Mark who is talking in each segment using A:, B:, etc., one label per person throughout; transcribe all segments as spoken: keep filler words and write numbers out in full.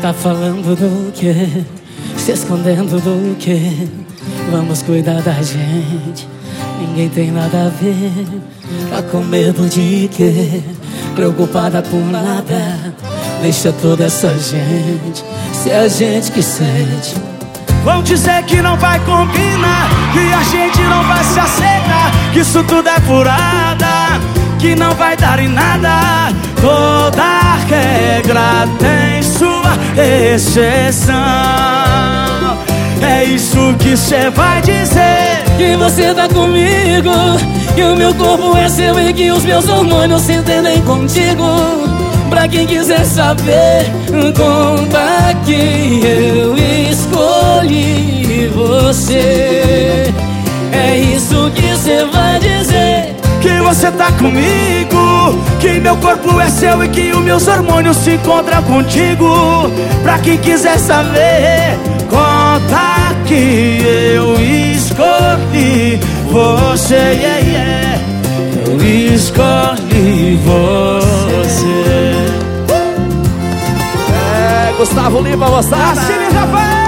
A: tá falando do quê? Se escondendo do quê? Vamos cuidar da gente, ninguém tem nada a ver. Tá com medo de quê? Preocupada por nada. Deixa toda essa gente ser a gente que sente.
B: Vão dizer que não vai combinar, que a gente não vai se aceitar, que isso tudo é furada, que não vai dar em nada. Toda regra tem sua exceção. É isso que cê vai dizer?
A: Que você tá comigo, que o meu corpo é seu e que os meus hormônios se entendem contigo. Pra quem quiser saber, conta que eu escolhi você. É isso que cê vai dizer?
B: Que você tá comigo, que meu corpo é seu e que os meus hormônios se encontram contigo. Pra quem quiser saber, conta que eu escolhi você. Yeah, yeah. Eu escolhi você.
C: É, Gustavo Lima, moçada.
B: Assine, Rafael.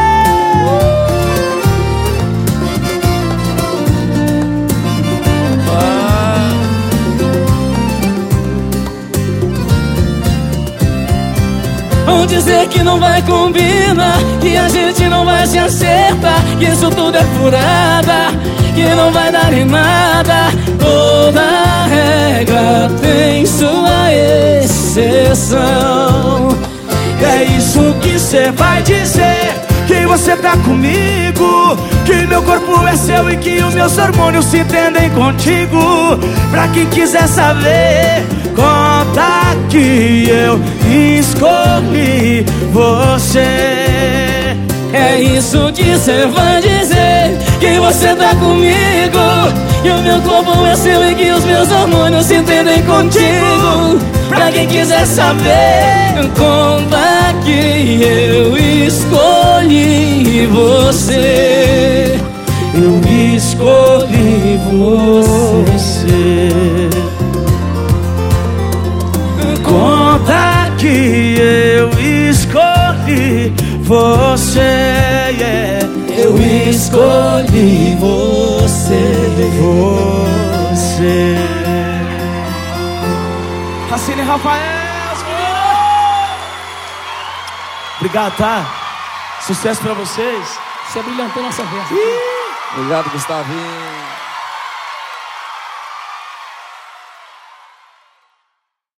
A: Vão dizer que não vai combinar, que a gente não vai se acertar, que isso tudo é furada, que não vai dar em nada. Toda regra tem sua exceção.
B: É isso que cê vai dizer? Que você tá comigo, que meu corpo é seu e que os meus hormônios se entendem contigo. Pra quem quiser saber, conta que eu escolhi você.
A: É isso que cê vai dizer? Que você tá comigo, que o meu corpo é seu e que os meus hormônios se entendem contigo. Pra quem quiser saber, conta que eu escolhi você.
B: Eu escolhi você. Conta que eu escolhi você. Yeah.
A: Eu escolhi você.
B: Você. Racine Rafael. Obrigado, tá? Sucesso pra vocês.
A: Você brilhantou nossa vez.
C: Obrigado, Gustavinho.